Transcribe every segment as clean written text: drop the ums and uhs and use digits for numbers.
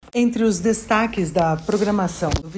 Entre os destaques da programação do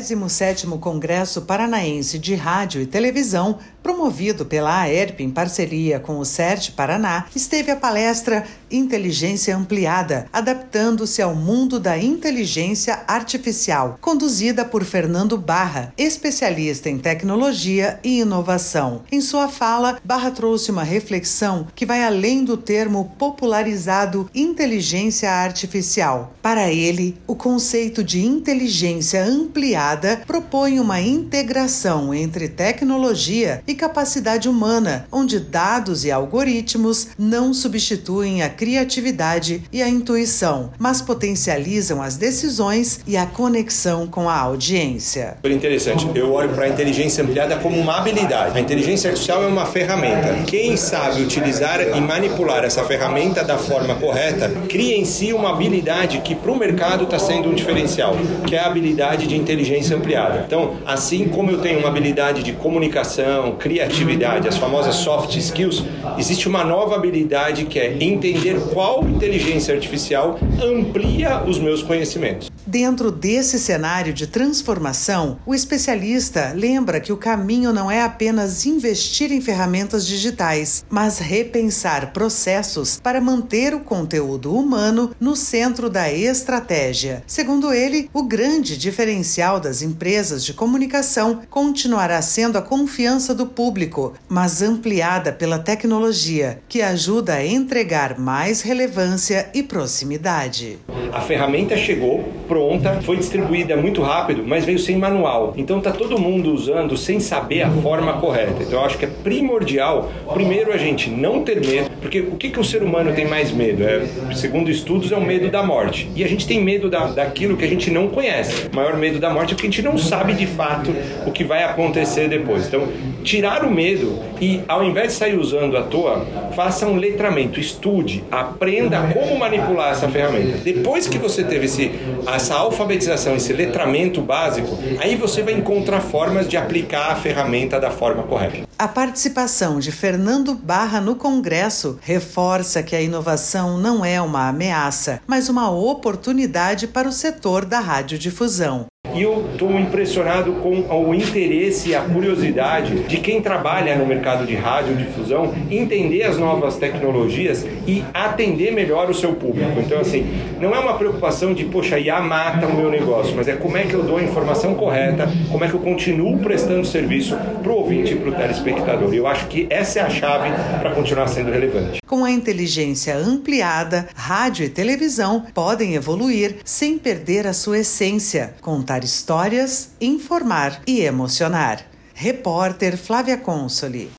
27º Congresso Paranaense de Rádio e Televisão, promovido pela AERP em parceria com o CERT Paraná, esteve a palestra Inteligência Ampliada, adaptando-se ao mundo da inteligência artificial, conduzida por Fernando Barra, especialista em tecnologia e inovação. Em sua fala, Barra trouxe uma reflexão que vai além do termo popularizado inteligência artificial. Para ele, o conceito de inteligência ampliada propõe uma integração entre tecnologia e capacidade humana, onde dados e algoritmos não substituem a criatividade e a intuição, mas potencializam as decisões e a conexão com a audiência. Super interessante. Eu olho para a inteligência ampliada como uma habilidade. A inteligência artificial é uma ferramenta. Quem sabe utilizar e manipular essa ferramenta da forma correta, cria em si uma habilidade que para o mercado está sendo um diferencial, que é a habilidade de inteligência ampliada. Então, assim como eu tenho uma habilidade de comunicação, criatividade, as famosas soft skills, existe uma nova habilidade que é entender qual inteligência artificial amplia os meus conhecimentos. Dentro desse cenário de transformação, o especialista lembra que o caminho não é apenas investir em ferramentas digitais, mas repensar processos para manter o conteúdo humano no centro da estratégia. Segundo ele, o grande diferencial das empresas de comunicação continuará sendo a confiança do público, mas ampliada pela tecnologia, que ajuda a entregar mais relevância e proximidade. A ferramenta chegou pronta, foi distribuída muito rápido, mas veio sem manual. Então está todo mundo usando sem saber a forma correta. Então eu acho que é primordial, primeiro, a gente não ter medo, porque o que o ser humano tem mais medo? Segundo estudos, é o medo da morte. E a gente tem medo daquilo que a gente não conhece. O maior medo da morte é porque a gente não sabe de fato o que vai acontecer depois. Então, tirar o medo e, ao invés de sair usando à toa, faça um letramento, estude, aprenda como manipular essa ferramenta. Depois que você teve essa alfabetização, esse letramento básico, aí você vai encontrar formas de aplicar a ferramenta da forma correta. A participação de Fernando Barra no Congresso reforça que a inovação não é uma ameaça, mas uma oportunidade para o setor da radiodifusão. E eu estou impressionado com o interesse e a curiosidade de quem trabalha no mercado de radiodifusão entender as novas tecnologias e atender melhor o seu público. Então, assim, não é uma preocupação de, poxa, IA mata o meu negócio, mas é como é que eu dou a informação correta, como é que eu continuo prestando serviço para o ouvinte e para o telespectador. E eu acho que essa é a chave para continuar sendo relevante. Com a inteligência ampliada, rádio e televisão podem evoluir sem perder a sua essência, contar histórias, informar e emocionar. Repórter Flávia Consoli.